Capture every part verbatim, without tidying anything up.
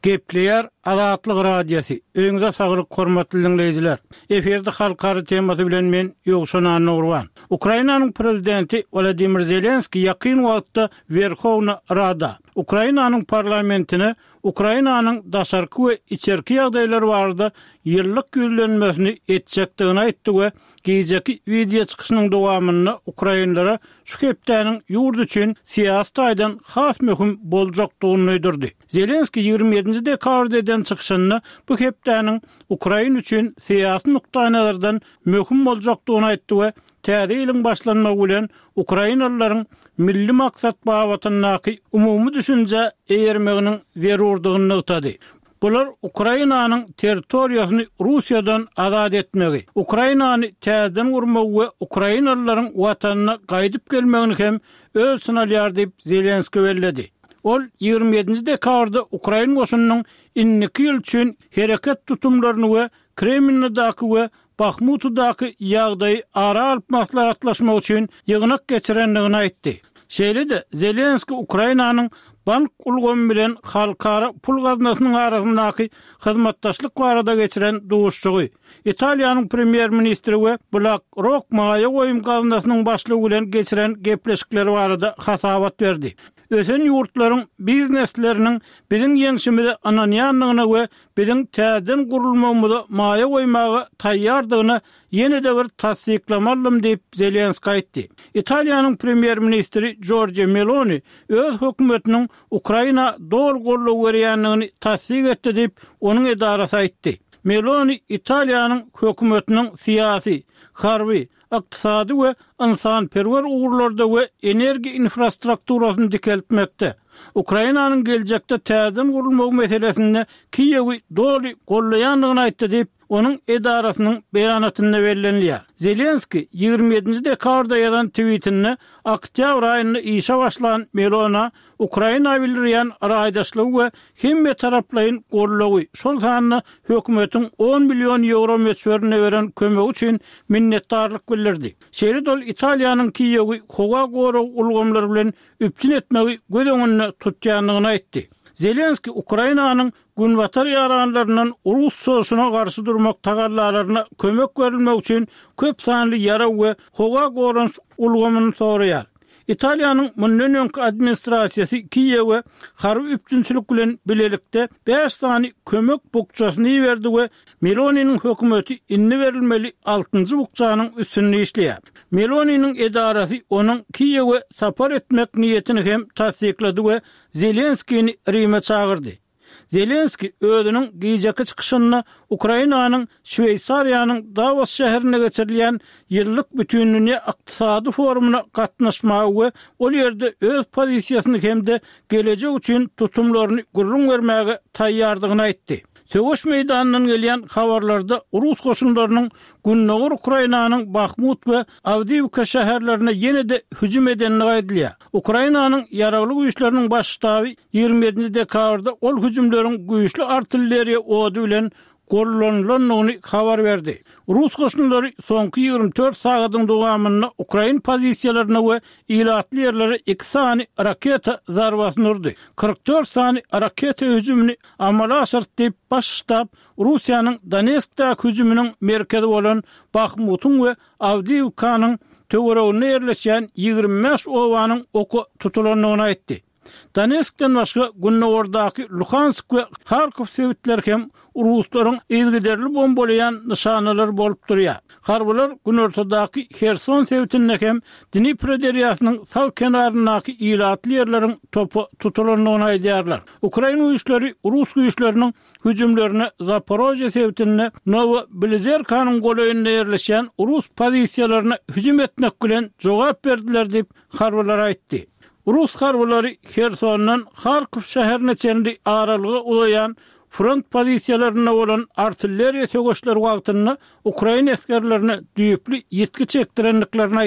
Gepleyer Azatlyk radiosu. Öňüňizde saglyk hormatly dinleýijiler. Eferde halkary temasy bilen men Ýogşan Anurwan. Ukrainanyň prezidenti Volodymyr Zelenski ýakyn wagtda Verkhovna Rada Ukrainanyň parlamentine Ukrainanyň daşarky we içerki ýagdaýlary barada ýyllyk güýlenmesini etjekdigini aýtdy we geýjeki video çykyşynyň dowamyny Ukrainlara şu hepdäniň ýurt üçin siýasat aýdan has möhüm boljakdygyny öýdürdi. Zelenski ýygrimi ýedinji dekabrda eden çykyşyny bu hepdäniň Ukraina üçin siýasat nukdaýlardan möhüm boljakdygyny aýtdy we täze ýylyň başlanmagy bilen Ukrainalılaryň milli maksat babatynyňky umumy düşünje eýermeginiň zerurdygyny ýytady. Bular Ukrainanyň territoriýasyny Russiýadan azad etmegi, Ukrainany täzeden gurmagy we Ukrainalylaryň watanyna gaýdyp gelmegini hem öz synalýar diýip Zelenski belledi. Ol ýygrimi ýedinji dekabrda Ukraina goşunynyň iki ýyl üçin hereket tutumlaryny we Kremldaky we Bakhmutdaky ýagdaýy ara alyp maslahatlaşmak üçin ýygnak geçirendigini aýtdy. Şeýle-de Zelenski Ukrainanyň bank ulgamy bilen halkara pul gaznasynyň arasyndaky hyzmatdaşlyk barada geçiren duşçugy, Italiýanyň premier ministri we BlackRock maýa goýum gaznasynyň başlygy bilen geçiren gepleşikleri barada hasabat berdi. Ösen ýurtlaryň biznesleriniň biziň ýeňşimizde ananýanlygyna we biziň täzeden gurulmamyza maýa goýmagy taýýardygyna ýene-de bir tasdiklamalym diýip Zelenski aýtdy. Italiýanyň premier ministri Giorgia Meloni öz hökümetiniň Ukraina dol gollug berýänligini tasdik etdi diýip onuň edarasy aýtdy. Meloni Italiýanyň hökümetiniň siýasy, harby, iqtisady we insanperwer uğurlarda we energi infrastrukturasyny dikeltmekde. Ukrainanyň geljekde täzeden gurulmagy meselesinde Kiýewi doly gollaýanlygyny aýtdy diýip onuň edarasynyň beýanatyny bellenýär. Zelenski ýygrimi ýedinji dekabrda ýazan tweetinde oktyabr aýynda işe başlan Melona Ukraina bildirýän araýdaşlygy we hemme taraplaryň gollagy şol sanyny hökümetiň on million euro meçberine beren kömegi üçin minnetdarlyk bildirdi. Şeýle-de Italiýanyň Kiýewi howa gora ulgamlary bilen üpçün etmegi gödeňini tutýanlygyny aýtdy. Zelenski Ukrainanyň günwatar ýaranlarynyň Rus soşuna garşy durmak tagallalaryna kömek berilmek üçin köp sanly ýara we howa goran ulgamyny soraýar. Italiýanyň mundan öňki administrasiýasy Kiýewe harby üpçünçilik bilen bilelikde beş sany kömek bukçasyny berdi we Meloniň hökümeti inni berilmeli altynjy bukçanyň üstünde işleýär. Meloniň edarasy onuň Kiýewe sapar etmek niýetini hem tasdiklady we Zelenskiňi Rime çağırdy. Zelenski özüniň geýjeki çykyşyny Ukrainanyň Şweýsariýanyň Davos şäherine geçirilýän ýyllyk bütünlüğine iqtisady forumuna gatnaşmagy we ol ýerde öz pozisiýasyny hemde gelecek üçin tutumlaryny gurrun bermäge taýýardygyny aýtdy. Söwüş meýdanynyň gelýän habarlarda Rus goşunlarynyň Günnogur Ukrainanyň Bakhmut we Avdiivka şäherlerine ýene-de hüjüm edenini aýdylýar. Ukrainanyň ýaragly güýçleriniň baş ştaby ýygrimi ýedinji dekabrda ol hüjümleriň güýçli artilleriýa ody bilen gollanylyny habar berdi. Rus goşunlary soňky ýygrimi dört sagatyň dowamyny Ukraina pozisiýalaryna we ilatly ýerlere iki sany raketa zarbasyny urdy. kırk dört sany raketa hüjümini amala aşyrdy diýip baş ştab Russiýanyň Donetskdaky hüjüminiň merkezi bolan Bakhmutun we Avdiivkanyň töweregine ýerleşýän ýygrimi beş owanyň oku tutulanyny aýtdy. Donetskden başga Günnogordaky Luhansk we Kharkiv sewitler hem Ruslaryň ilgiderli bombalayan nişanalar bolup durýar. Harbylar günortadaky Kherson sewitinde hem Dnipro deriýasynyň sağ kenarynaky ilatly ýerleriň topu tutulanyny aýdýarlar. Ukraina güýçleri Rus güýçleriniň hüjümlerini Zaporojye sewitinde Novobilizerkanyň goýunda ýerleşýän Rus pozisiýalaryna hüjüm etmek bilen jogap berdiler diýip harbylar aýtdy. Rus harbylary Khersondan Kharkiv şäherine çenli aralygy ulayan front pozisiýalaryna bolan artilleriýa tögeşleri wagtyny Ukraina askerlerine düýüpli ýetki çekdirenliklerini aýtdylar.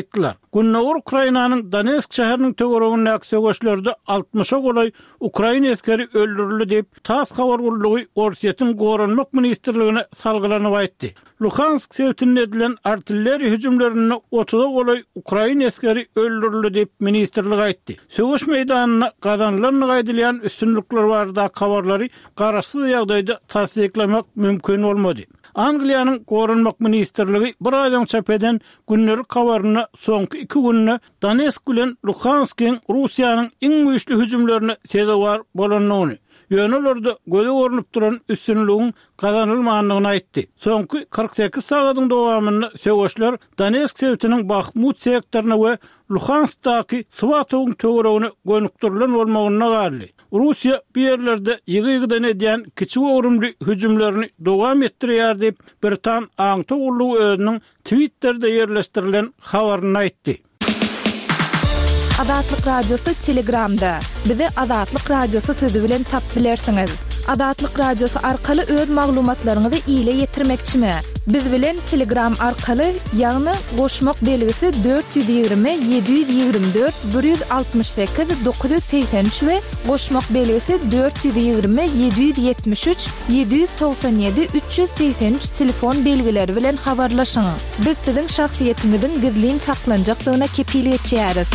Günnäwür Ukrainanyň Donetsk şäheriniň töwereginde söwüşlerde altmışa golay Ukraina eskeri öldürildi diýip tas habar gurulugy Orsiýetiň Goranmak ministrligine salgylanyp aýtdy. Luhansk sewtinde edilen artilleriýa hüjümlerini otuza golay Ukraina eskeri öldürildi diýip ministrlig aýtdy. Söwüş meýdanyna gazanylan gaýdylýan üstünlikler barada habarlary garaşsyz ýagdaýda tasdiklemek mümkin bolmady. Angliýanyň Goranmak ministrligi bir aýdan çap eden günnelik habaryny soňky iki günne Donetsk bilen Luhanskiň Russiýanyň iň güýçli hüjümlerini sebäp bolanyny, ýönelerinde göze görünüp duran üstünligiň gazanylmagyny aýtdy. Soňky kırk sekiz sagatyň dowamynda söwüşler Donetsk sewtiniň Bakhmut sektoryna we Luhanskdaky Svatowyň töweregine gönükdirilen bolmagyna garly. Russiýa bu ýerlerde ýygy-ýygydan edýän kiçik öwrümli hüjümlerini dowam etdirýär diýip Britan aňta ullugy özüniň Twitter'de ýerleşdirilen habaryny aýtdy. Adatlyk radiosu Telegramda. Bizi Adatlyk radiosu sözü bilen tap bilersiňiz. Adatlyk radiosu arkaly öz maglumatlaryňyzy ýyla ýetirmekçimi? Biz bilen Telegram arkaly ýagny goşmak belgisi dört yüz ýygrimi yedi yüz ýygrimi dört bir yüz altmış sekiz dokuz yüz seksen üç we goşmak belgisi dört yüz ýygrimi yedi yüz yetmiş üç yedi yüz doksan ýedi üç yüz seksen üç telefon belgileri bilen habarlaşyň. Biz siziň şahsiýetiňiziň gizliliğini saklanjakdygyna kepillik etýäris.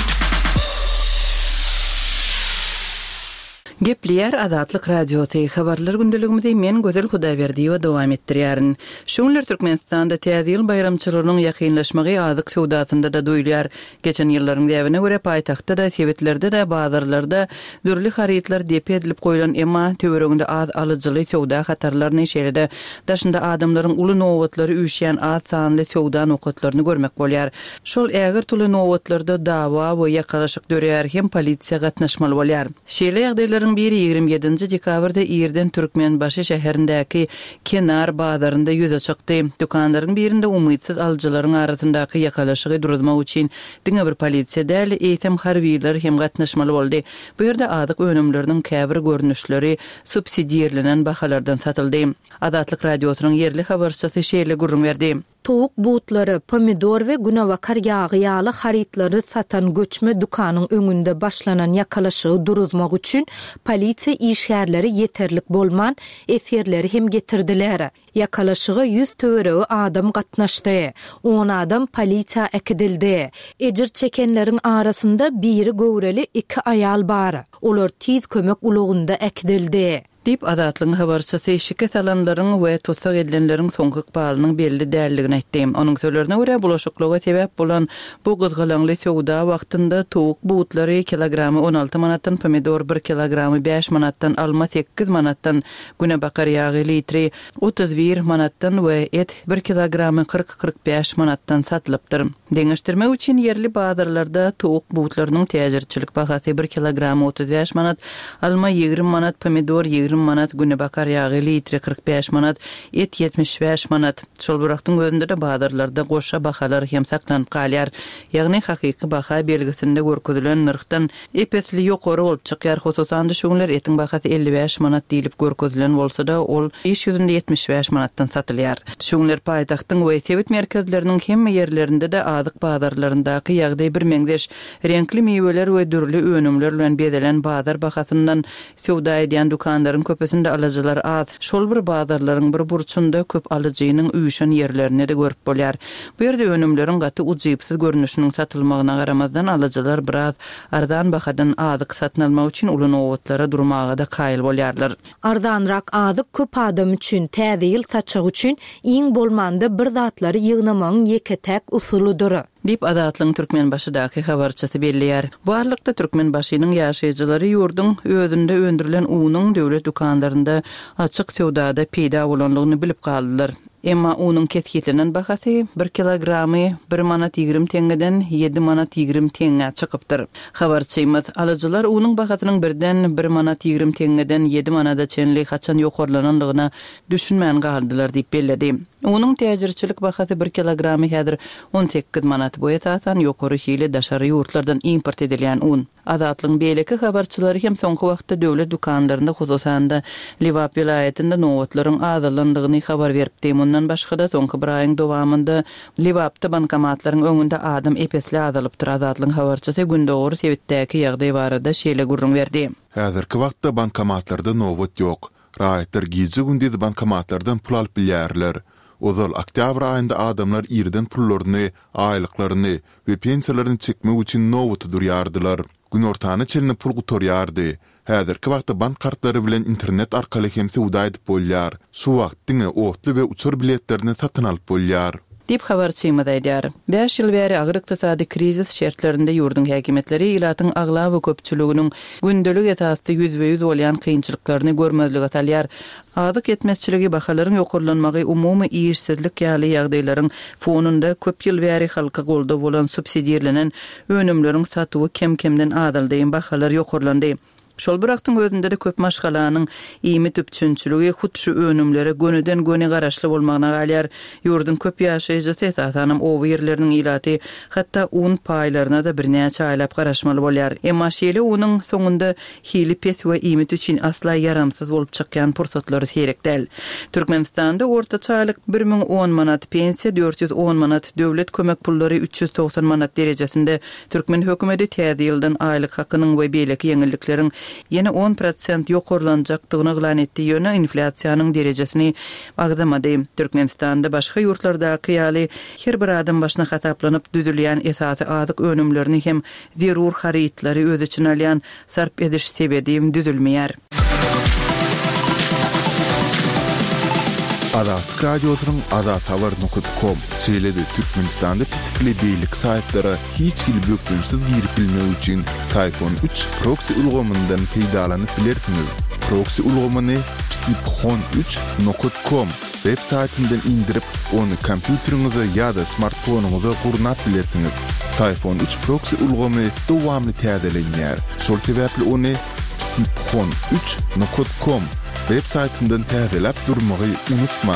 Gepleyer Adatlyk radiosu habarlar gündeligimizde men Gözel Hudaýberdi we dowam etdirýärin. Şoňlar Türkmenistanda täze ýyl bayramçylarynyň ýakynlaşmagy azyk sowdasynda da doýulýar. Geçen ýyllaryň däwine görä paýtagtda da, sebetlerde de, bazarlarda dürli haritlar dep edilip goýulan, emma töwereginde az alyjyly sowda hatarlaryny şeýlede daşynda adamlaryň uly nowatlary üýşýän az sanly sowda nokatlaryny görmek bolýar. Şol äger tuly nowatlarda dawa we ýakalaşyk dörýär hem polisiýa gatnaşmaly bolýar. Şeýle ýagdaýlaryň biri ýygrimi ýedinji dekabrda Ýerden Türkmenbaşy şäherindäki Kenar bazarynda ýüze çykdy. Dukanlaryň birinde umytsyz alyjylaryň arasyndaky ýakalaşygy duruzmak üçin diňe bir polisiýa däl eýtem harbiýler hem gatnaşmaly boldy. Bu ýerde azyk önümleriniň käbir görnüşleri subsidiýerlenen bahalardan satyldy. Adatlyk radiosynyň ýerli habarçysy şeýle gurrun berdi. Towuk butlary, pomidor we günewakar ýagy ýaly harytlary satan göçme dukanyň öňünde başlanan ýakalaşygy duruzmak üçin polisiýa işgärleri ýeterlik bolman esirleri hem getirdiler. Ýakalaşygy yüz töweregi adam gatnaşdy. on adam polisiýa ekidildi. Ejir çekenleriň arasynda biri göwreli iki aýal bar. Olar tiz kömek ulugynda ekidildi. Dip Adatlyň habarçysy şike salanlaryň we tutsak edilenleriň soňky ykbalynyň belli däldigini aýtdy. Onuň sözlerine görä bulaşyklyga sebäp bolan bu gyzgalaňly sowda wagtynda towuk butlary kilogramy on alty manatdan, pomidor bir kilogramy beş manatdan, alma sekiz manatdan, günebakar ýagy litri otuz bir manatdan we et bir kilogramy kırk kırk beş manatdan satylypdyr. Deňeşdirmek üçin ýerli bazarlarda towuk butlarynyň täzirçilik bahasy bir kilogramy otuz beş manat, alma ýygrimi manat, pomidor ýygrimi manat, günebakar ýagy litri kırk beş manat, et yetmiş beş manat. Şol burakdyň özünde de bazarlarda goşa bahalar hem saklanyp galýar. Ýagny hakyky baha belgisinde görkezülen nyrkdan epesli ýokary bolup çykýar. Hosusan da şoňlar etiň bahasy elli beş manat diýilip görkezülen bolsa-da, ol iş ýüzünde yetmiş beş manatdan satylýar. Şoňlar paýtagtyň we sebit merkezleriniň hemme ýerlerinde de azyk bazarlaryndaky ýagdaý bir meňzeş. Renkli meýweler we dürli önümler bilen bedelen bazar bahasyndan sowda edýän dukanlaryň köpesinde alyjylar az. Şol bir bazarlaryň bir burçunda köp alyjynyň üýşen ýerlerini de görüp bolýar. Bu ýerde önümleriň gaty ujypsyz görnüşiniň satylmagyna garamazdan alyjylar biraz arzan bahadan azyk satyn almak üçin uly nowatlara durmagy da kaýyl bolýarlar. Arzanrak azyk köp adam üçin täze ýyl saçak üçin iň bolmanda bir zatlary ýygnamagyň ýeketek usulydyr. Dip Adatlyň Türkmenbaşydaky habarçysy belliýär. Barlykda Türkmenbaşynyň ýaşaýjylary ýurdun özünde öndürilen unyň döwlet dukanlarynda açyk sowdada peýda bolanlygyny bilip galdylar. Emma unyň ketkitlenen bahasy bir kilogramy bir manat ýygrimi teňeden ýedi manat ýygrimi teňe çykypdyr. Habarçymyz alyjylar unyň bahasynyň birden bir manat ýygrimi teňeden ýedi manada çenli haçan ýokarlananlygyna düşünmän galdylar diýip belledi. Unyň täzirçilik bahasy bir kilogramy häzir on sekiz manat boýa tasan ýokary hili daşary ýurtlardan import edilýän un. Adatlyň beýleki habarçylary hem soňky wagtda döwlet dukanlarynda, hususan da Liwap vilayetinde nowatlaryň azalandygyny habar beripdi. Bundan başga da soňky bir aýyň dowamında Liwapda bankomatlaryň öňünde adam epesli azalypdyr. Azatlyň habarçysy gündogry sebitdäki ýagdaý barada şeýle gurrun berdi. Häzirki wagtda bankomatlarda nowat ýok. Raýatlar gije gündäz bankomatlardan pul alyp bilýärler. Ozal oktyabr aýynda adamlar ýerden pullaryny, aýlyklaryny we pensiýalaryny çekmek üçin nowat durýardylar. Gün ortany çelini pul gutorýardy. Häzirki wagtda bank kartlary bilen internet arkaly hem sowda edip bolýar. Şu wagtdyňy otly we uçur biletlerini satyn alyp bolýar. Dip habarçymy daýdar. beş ýyl bäri agyr ykdysady krizis şertlerinde ýurdun häkimetleri ilatyň agla we köpçüliginiň gündelik esasda ýüzbe ýüz bolýan kynçylyklaryny görmezlige salýar. Azyk etmezçiligi bahalaryň ýokurlanmagy umumy iýişsizlik ýaly ýagdaýlaryň fonunda köp ýyl bäri halka golda bolan subsidiýelenen önümleriň satywy kem-kemden adaldyň bahalar ýokurlandy. Şol biraktyň özünde de köp maşgalanyň iými tüpçünçüligi hutşy önümlere gönüden göne garaşly bolmagyna galýar. Ýurdun köp ýaşaýjy esasanam o ýerleriniň ilaty hatda un paýlaryna da birnäçe aýlap garaşmaly bolýar. Emma şeýle onuň soňunda hili pes we iýmit üçin asla yaramsyz bolup çykýan pursatlary serek däl. Türkmenistanda ortaça aýlyk bir ming on manat pensiýa, dört yüz on manat döwlet kömek pullary, üç yüz doksan manat derejesinde Türkmen hökümeti täze ýyldan aýlyk hakynyň we beýleki ýeňillikleriň yine on prosent ýokurlanjakdygyny glan etdi. Ýöne inflasiýanyň derejesini agdamady. Türkmenistanda başga ýurtlardaky ýaly her bir adam başyna hataplanyp düzülýän esasy azyk önümlerini hem zerur harytlary öz için alýan sarp ediş sebedim düzülmeýär. Azat radyosynyň azat habar nokta com seýledi Türkmenistanda pitikli beýlik saýtlary hiç gil bökdünsiz girip bilmek üçin Sayfon üç proxy ulgamyndan peýdalanyp bilersiňiz. Proxy ulgamyny psipxon üç nokta com web saýtyndan indirip onu kompýuteriňize ýa-da smartfonuňyza gurnap bilersiňiz. Sayfon üç proxy ulgamy dowamly täzelenýär. Şol sebäpli onu psipxon üç nokta com web saýtyndan täzelep durmagy unutma.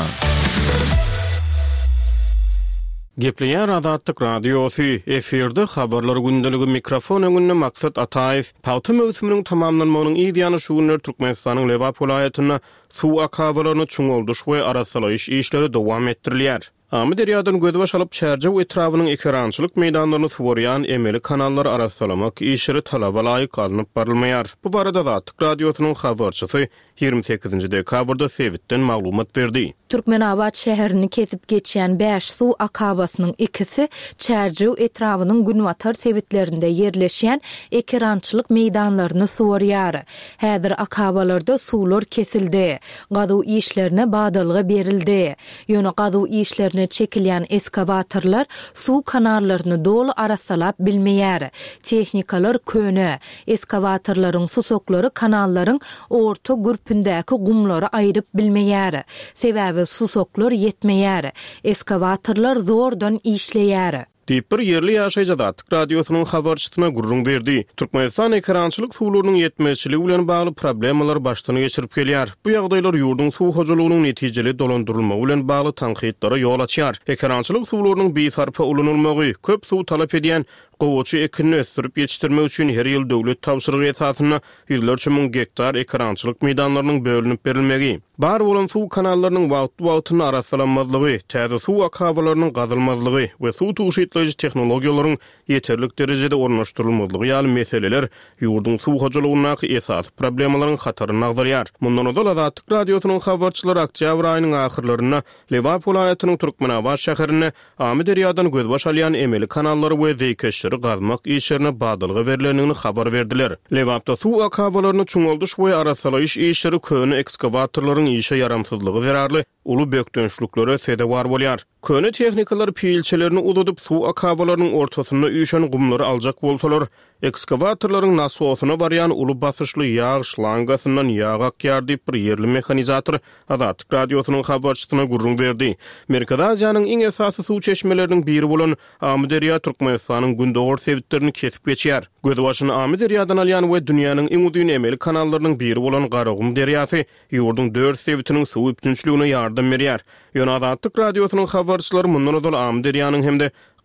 Gepleýär Azatlyk radiosy eferde habarlar gündeligi mikrofon öňünde maksat Ataýew pawty mövsüminiň tamamlanmagynyň ýa-da şu günler Türkmenistanyň Lewap welaýatyna suw akabalaryny çuňuldyş we arasalaýyş işleri dowam etdirilýär. Amy derýadan gödbaş alyp çärje etrawynyň ekrançylyk meýdanlaryny suwarýan emeli kanallar arasalamak işleri talaba laýyk alınıp barylmaýar. Bu barada Azatlyk radiosynyň habarçysy ýygrimi sekizinji dekabrda Sewitden maglumat berdi. Türkmenabad şäherini kesip geçýän beş suw akabasynyň ikisi çärje etrawynyň günwatar sewitlerinde ýerleşýän ekrançylyk meýdanlaryny suwarýar. Häzir akabalarda suwlar kesildi. Gaduw işlerine badalga berildi. Ýöne gaduw işlerine çekilýän eskavatorlar suw kanallaryny dolu arasalap bilmeýär. Tehnikalar köne. Eskavatorlaryň susoklary kanallaryň orta gürpündäki gumlary aýryp bilmeýär. Sebäbi susoklar yetmeýär. Eskavatorlar zordan işleýär. Diýip bir ýerli ýaşaýjy Azatlyk radiosynyň habarçysyna gurrun berdi. Türkmenistan ekrançylyk suwlarynyň ýetmezçiligi bilen bagly problemler başdan geçirip gelýär. Bu ýagdaýlar ýurdun suw hojalygynyň netijeli dolandyrylmagy bilen bagly tanqidlara ýol açýar. Ekrançylyk suwlarynyň beýsarpa ulanylmagy, köp suw talap edýän gowaçy ekini ösdürip ýetişdirmek üçin her ýyl döwlet tapşyrygy esasyna ýüzlerçe müň gektar ekrançylyk meýdanlarynyň bölünip berilmegi, bar bolan suw kanallarynyň wagt-wagtyny arasalanmazlygy, täze suw akabalarynyň gazylmazlygy we suw tuşytlaýjy tehnologiýalaryň ýeterlik derejede ornaşdyrylmalygy ýaly meseleler ýurdun suw hojalygyna esas problemalaryň hataryny agdarýar. Mundan öňe Azatlyk radiosynyň habarçylary oktyabr aýynyň ahyrlaryna Lewap welaýatynyň Türkmenabad şäherine amy derýadan gözbaş alýan emeli kanallary we zeýkeşleri gazmak işlerine badalga verilenini habar verdiler. Lewapda suw akabalaryny çuňuldyş we arasalaýyş işleri köne ekskavatorlaryň işe yaramsyzlygy zararly uly bökdönçlüklere sebäp bar bolýar. Köne tehnikalar piýilçelerini uzadyp suw akabalarynyň ortasynda üýşen gumlary aljak bolsalar, ekskavatorlaryň nasosyna barýan uly basyşly ýağ şlangasyndan ýağ akýar diýip bir ýerli mehanizator Azatlyk radiosynyň habarçysyna gurrun berdi. Merkez Aziýanyň iň esasy suw çeşmeleriniň biri bolan Amyderýa Türkmenistanyň gündogor sewitlerini kesip geçýär. Gödbaşyny Amyderýadan alýan we dünýäniň iň udyň emeli kanallarının biri bolan Garagum derýasy ýurdun dört sewitiniň suw üpdünçligine ýardam berýär. Ýöne Azatlyk radiosynyň habarçylary mundan öňe Amyderýanyň hemde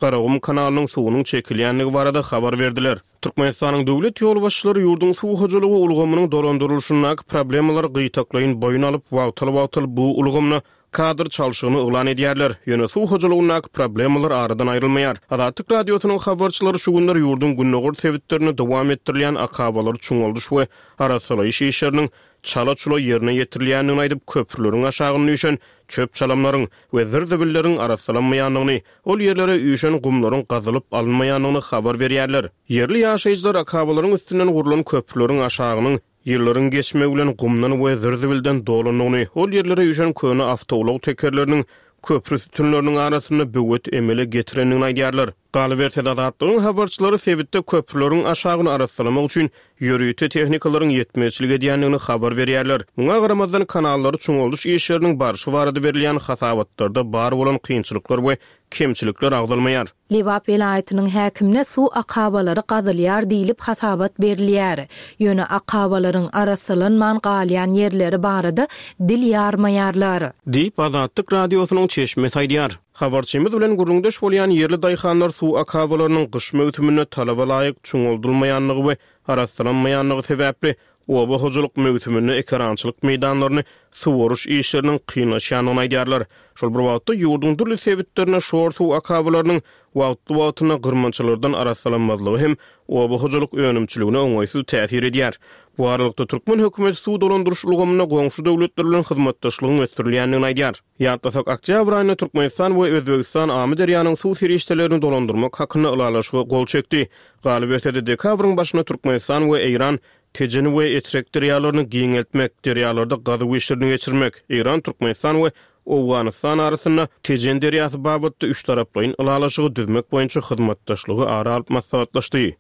Qaragum kanalynyň suwunyň çekilýänligi barada habar berdiler. Türkmenistanyň döwlet ýol başçylary ýurdun suw hojalygy ulgamynyň dolandyrylşyna problemalar gyýtaklaýyn boyun alyp wagtly-wagtly bu ulgamyny kadr çalşygyny uglan edýärler. Ýöne suw hojalygyna problemalar aradan aýrylmaýar. Adatlyk radiosynyň habarçylary şu günler ýurdun günnegur sebitlerini dowam etdirilýän akabalar çuňaldyş we arasalaýyş işleriniň çala-çula ýerine ýetirilýänini aýdyp köprüleriň aşagyny üşen çöp çalamlaryň we zirdibileriň arasalanmaýanlygyny, ol ýerlere üşen gumlaryň gazylyp alınmaýanlygyny habar berýärler. Yerli ýaşaýjylar akabalaryň üstünden gurulan köprüleriň aşagynyň ýyllaryň geçmegi bilen gumdan we zirdibilden dolanyny, ol ýerlere üşen köne awtolog tekerleriniň köprü tütünlerinin arasında büwet emele getirenini aýdýarlar. Galybertede adatlygyň habarçylary sebitde köprülerin aşagyny arasalamak üçin ýörüýte tehnikalaryň ýetmezçilik edýänligini habar berýärler. Muňa garamazdan kanallary çuňaldyş işleriniň barşy barada berilýän hasabatlarda bar bolan kynçylyklar we kemçilikler agdalmaýar. Lewap vilayatynyň häkimine suw akabalary gazylýar diýilip hasabat berilýär. Ýöne akabalaryň arasalanman galýan ýerleri barada dil ýarmaýarlar. Diýip Azatlyk radiosynyň çeşmesi aýdýar. Habarçymyz bilen gurrundaş bolýan ýerli daýhanlar suw akabalarynyň gyş mewsümine talaba laýyk çuňuldylmaýanlygy we arasalanmaýanlygy sebäpli oba hojalyk mewsümini ekrançylyk meýdanlaryny suwaruş işleriniň kynlaşýanyny aýdýarlar. Şol bir wagtda ýurdun durly sebitlerine şor suw akabalarynyň wagty-wagtyna gyrmançylardan arasalanmazlygy hem oba hojalyk önümçiligine oňaýsy täsir edýär. Bu aralykda Türkmen hökümeti suw dolandyryş ulgamyna goňşy döwletler bilen hyzmatdaşlygyň ötürilýänligini aýdýar. Ýatlasak Oktýabr aýyna Türkmenistan we Özbegistan Amy derýanyň suw serişdelerini dolandyrmak hakyna ulalaşygy gol çekdi. Galybertede dekabrın başyna Türkmenistan we Eýran tejeni we etrek derýalaryny giňeltmek, derýalarda gazy weşlerini geçirmek, Eýran, Türkmenistan we Owganistan arasynda tejen derýasy babatda üç taraplaryň ulalaşygy düzmek boýunça hyzmatdaşlygy ara alyp maslahatlaşdy.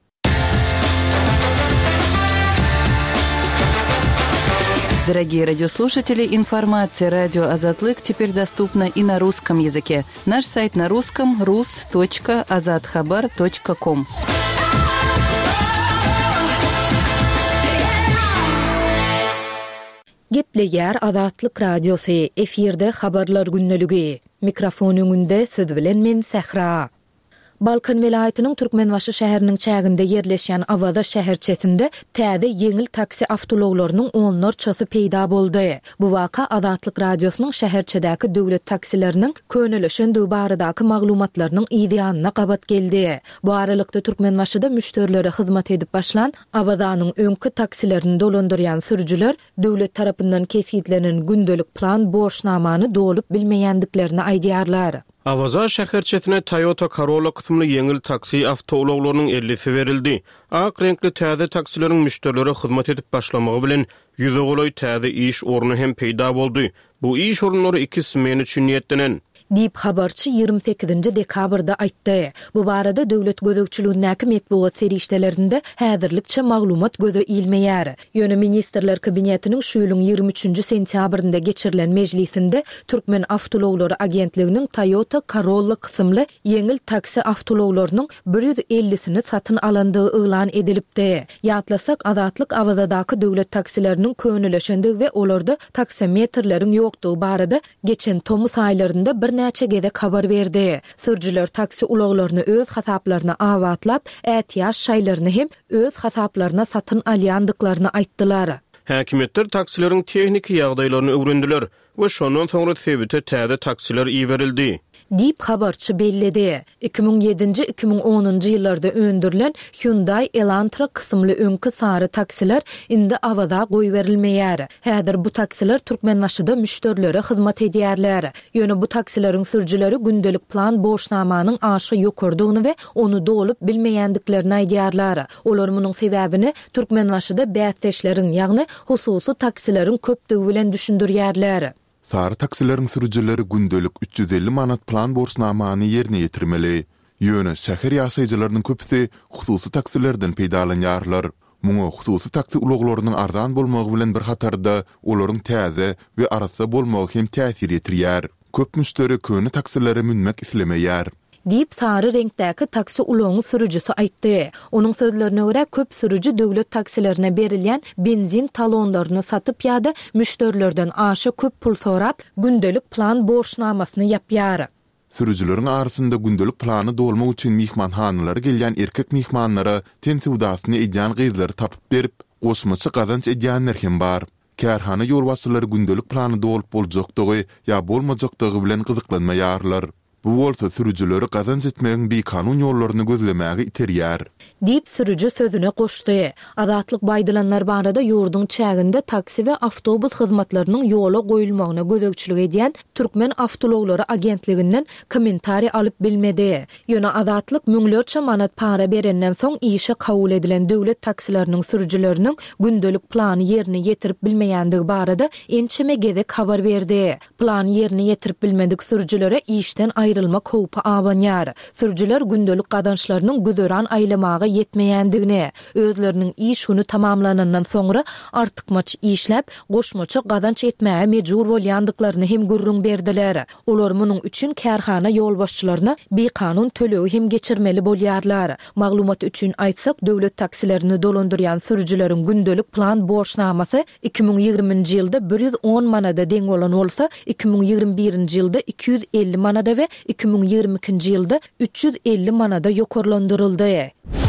Дорогие радиослушатели, информация «Радио Азатлык» теперь доступна и на русском языке. Наш сайт на русском – рус точка азатхабар точка ком. Gepleýär Azatlyk radiosy, efirde habarlar günneligi. Mikrofon öňünde siz bilen men Sehra. Balkan vilayatynyň Türkmenbaşy şäheriniň çäginde ýerleşýän Awaza şäherçesinde täze ýeňil taksi awtologlarynyň onlarçasy peýda boldy. Bu waka Azatlyk radiosynyň şäherçedäki döwlet taksileriniň könüleşendiği baradaky maglumatlarynyň ýa-da gabat geldi. Bu aralykda Türkmenbaşyda müşterilere hyzmat edip başlan Awazanyň öňkü taksilerini dolandyrýan sürüjüler döwlet tarapyndan kesýitlenen gündelik plan borçnamany dolup bilmeýändiklerini aýdýarlar. Awaza şäherçesine Toyota Corolla kysymly ýeňil taksi awtologlarynyň ellisi berildi. Ak renkli täze taksileriň müşterilere hyzmat edip başlamagy bilen ýüze golay täze iş orny hem peýda boldy. Bu iş orunlary iki smen üçin niýetlenen. Diýip habarçy ýygrimi sekizinji dekabrda aýtdy. Bu barada döwlet gözegçiliginiň medeniýet serişdelerinde häzirlikçe maglumat göze ilmeýär. Ýöne ministrler kabinetiniň şu ýylyň ýygrimi üçünji sentýabrynda geçirilen mejlisinde Türkmen Awtologlary agentliginiň Toyota Corolla kysymly ýeňil taksi awtologlarynyň bir ýüz ellisini satyn alandygy elan edilipdi. Ýatlasak Azatlyk Awazadaky döwlet taksileriniň könüleşendigi we olarda taksometrleriň ýokdugy barada geçen tomus aýlarynda bir näçe gede habar berdi. Sürüjüler taksi ulaglaryny öz hasaplaryna awatlap, ätiýaş şaýlaryny hem öz hasaplaryna satyn alýandyklaryny aýtdylar. Häkimetler taksileriň tehnik ýagdaýlaryny öwrendiler we şondan soňra sebite täze taksiler iýerildi. Diýip habarçy belledi. iki ming ýedinji iki ming onunji ýyllarda öndürilen Hyundai Elantra kysymly öňkü sary taksiler indi Awaza goýberilmeýär. Häzir bu taksiler Türkmenbaşyda müşterilere hyzmat edýärler. Ýöne bu taksileriň sürüjüleri gündelik plan borçnamanyň aşy ýokurdygyny we onu dolup bilmeýändiklerini aýdýarlar. Olar munyň sebäbini Türkmenbaşyda bäsleşleriň, ýagny hususy taksileriň köpdigi bilen düşündirýärler. Sary taksileriň sürüjüleri gündelik üç yüz elli manat plan borçnamany ýerine ýetirmeli. Ýöne şäher ýaşaýjylarynyň köpüsi hususy taksilerden peýdalanýarlar. Muňa hususy taksi ulaglarynyň arzan bolmagy bilen bir hatarda olaryň täze we arasy bolmagy hem täsir etirýär. Köp müşteri köni taksilere minmek islemeýär. Diýip sary renkdäki taksi ulagy sürüjüsi aýtdy. Onuň sözlerine görä köp sürüjü döwlet taksilerine berilýän benzin talonlaryny satyp ýa-da müşterilerden aşy köp pul sorap gündelik plan borçnamasyny ýapýar. Sürücüleriň arasynda gündelik plany dolmak üçin mihmanhanalary gelýän erkek mihmanlara tensiwdasyny edýän gyzlary tapyp berip, goşmaçy gazanç edýänler hem bar. Kärhana ýolbaşçylary gündelik plany dolup boljakdygy ýa bolmajakdygy bilen gyzyklanmaýarlar. Bu bolsa sürücüleri gazanç etmegiň bekanun ýollaryny gözlemäge iterýär. Dip sürücü sözüne goşdy. Adatlyk baýdalanlar barada ýurdun çäginde taksi we awtobus hyzmatlarynyň ýola goýulmagyna gözegçilik edýän Türkmen Awtologlary agentliginden kommentari alyp bilmedi. Ýöne adatlyk müňlerçe manat para berenden soň işe kabul edilen döwlet taksileriniň sürücüleriniň gündelik plany ýerine ýetirip bilmeýändigi barada ençeme gezek habar berdi. Plan ýerine ýetirip bilmedik sürücülere işten ayrılma howpy abanýar. Sürücüler gündelik gadançlarynyň güzören aýlamagy yetmeýändigini, özleriniň iş güni tamamlanandan soňra artykmaç işläp, goşmaça gadanç etmäge mejbur bolýandyklaryny hem gurrun berdiler. Olar munyň üçin kärhana ýolbaşçylaryna bekanun tölegi hem geçirmeli bolýarlar. Maglumat üçin aýtsak, döwlet taksilerini dolandyrýan sürücüleriň gündelik plan borçnamasy iki ming ýigriminji ýylda bir ýüz on manada deň bolan bolsa, iki ming ýigirmi birinji ýylda iki ýüz elli manada we iki ming ýigirmi ikinji ýylda üç ýüz elli manada ýokarlandyryldy.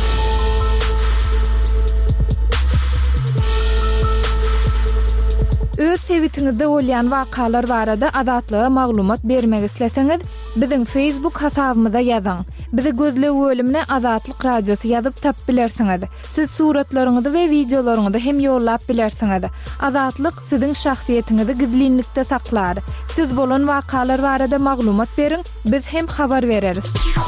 Öz sevitiňizde bolýan wakalar barada adatlyga maglumat bermek isleseňiz, biziň Facebook hasabymyza ýazyň. Bizi gözle bölümine Adatlyk Radiosu ýazyp tap bilersiňiz. Siz suratlaryňyzy we videolaryňyzy hem ýollap bilersiňiz. Adatlyk siziň şahsiýetiniňizi gizlinlikde saklar. Siz bolan wakalar barada maglumat beriň, biz hem habar bereriz.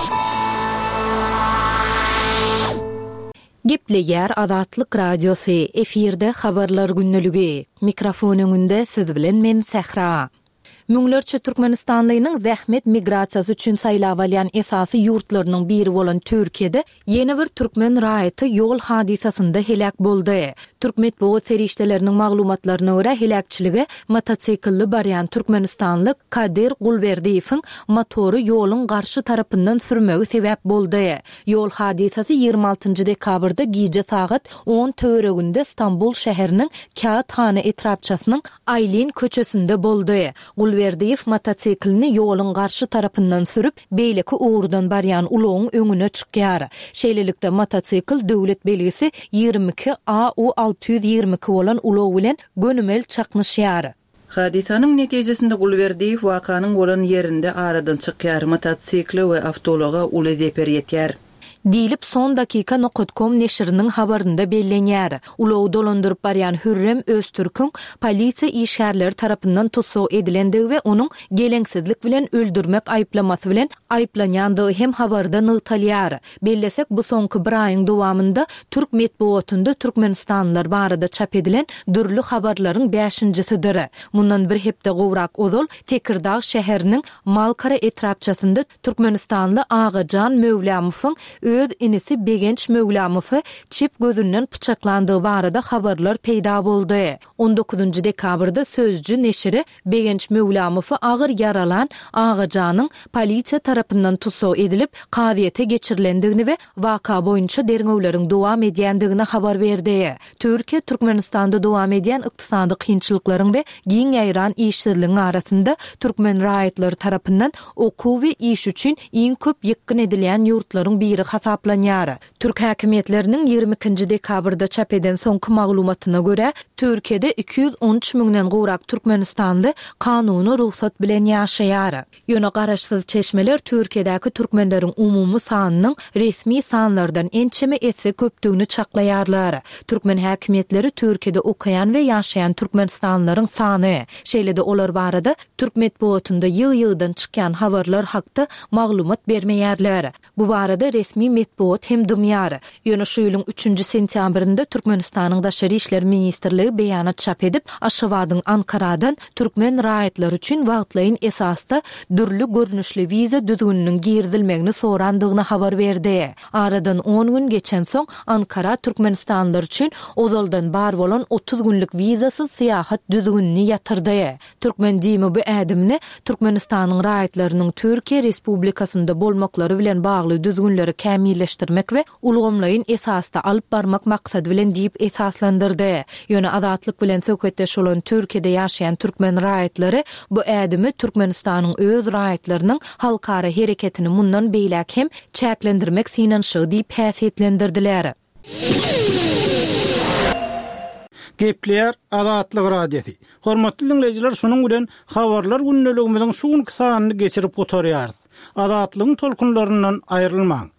Gepleýär Adatlyk Radiosu, efirde habarlar günneligi. Mikrofon öňünde siz bilen men Sehra. Müňlerçe Türkmenistanlynyň zähmet migrasiýasy üçin saýlap alýan esasy ýurtlarynyň biri bolan Türkiýede ýene bir türkmen raýaty ýol hadisasynda helak boldy. Türkmet bu serişdeleriniň maglumatlaryna görä helakçyligi mototsiklli barýan Türkmenistanlyk Kadir Gulberdiýewiň motory ýoluň garşy tarapyndan sürmegi sebäp boldy. Ýol hadisasy ýygrimi altynjy dekabrda giýje sagat on töwereginde Istanbul şäheriniň Kağıthane etrapçasynyň Aylin köçesinde boldy. Gulberdiýew mototsiklini ýoluň garşy tarapyndan sürüp, beýleki uğurdan barýan ulogyň öňüne çykýar. Şeýlelikde mototsikl döwlet belgisi ýygrimi iki A U alty ýüz ýygrimi iki bolan ulog bilen gönümel çaknyşýar. Hadisanyň netijesinde Gulberdiýew wakanyň bolan ýerinde aradan çykýar, mototsikli we awtologa uly deper ýetýär. Dilip son dakika nokta com neşriniň habarynda bellenýär. Ulow dolandyryp barýan Hürrem Öztürk'ün polisiýa işgärleri tarapyndan tutsaw edilendigi we onuň geleňsizlik bilen öldürmek aýplamasy bilen aýplanýandygy hem habarda nytalýar. Bellesek, bu soňky bir aýyň dowamında Türk medeniýetinde Türkmenistanlylar barada çap edilen dürli habarlaryň beşinjisidir. Mundan bir hepde gowrak ozal Tekirdağ şäheriniň Malkara etrapçasynda Türkmenistanly Agajan Mövlamowyň öz inisi Begenç Mövlamowy çip gözünden pıçaklandığı barada habarlar peýda boldy. on dokuzunjy dekabrda Sözcü neşri Begenç Mövlamowy agyr yaralan Agajanyň polisiýa tarapyndan tutsaw edilip kaziýete geçirilendigini we waka boýunça derňewleriň dowam edýändigini habar berdi. Türkiýe Türkmenistanda dowam edýän ykdysady kynçylyklaryň we giň ýaýran işsizligiň arasynda türkmen raýatlary tarapyndan okuw we iş üçin iň köp ýekkin edilýän ýurtlaryň biri hasaplanýar. Türk häkimetleriniň ýygrimi ikinji dekabrda çap eden soňky maglumatyna görä, Türkiýede iki ýüz on üç müňden gowrak Türkmenistanly kanuny ruhsat bilen ýaşaýar. Ýöne garaşsyz çeşmeler Türkiýedäki türkmenleriň umumy sanynyň resmi sanlardan ençeme etse köpdigini çaklaýarlar. Türkmen häkimetleri Türkiýede okayan we ýaşaýan Türkmenistanlylaryň sany, şeýle-de olar barada Türk medeniýetinde ýyg-ýygdan çykýan habarlar hakda maglumat bermeýärler. Bu barada resmi medeniýet hem dymýar. Ýöne şu ýylyň üçünji sentýabrynda Türkmenistanyň Daşary işler ministrligi beýanat çap edip, Aşgabatyň Ankaradan türkmen raýatlary üçin wagtlaýyn esasda dürli görnüşli wiza düzgüniniň girdilmegini sorandygyny habar berdi. Aradan on gün geçen soň Ankara Türkmenistanlylar üçin ozaldan bar bolan otuz günlük wizasyz syýahat düzgünini ýatyrdy. Türkmen diýimi bu ädimni Türkmenistanyň raýatlarynyň Türkiýe Respublikasynda bolmaklary bilen bagly düzgünleri kämilleşdirmek we ulgamlaryň esasda alyp barmak maksady bilen diýip esaslandyrdy. Ýöne azatlyk bilen söhbetdeş bolan Türkiýede ýaşaýan türkmen raýatlary bu ädimi Türkmenistanyň öz raýatlarynyň halkara hereketini mundan beýlek hem çäklendirmek synanşy diýip häsiýetlendirdiler. Gepler Azatlyk radiosu. Hormatly dinleyijiler, şonuň bilen habarlar günneligimiziň şuň kysanyny geçirip oturýar. Azatlygyň tolkunlaryndan aýrylmaň.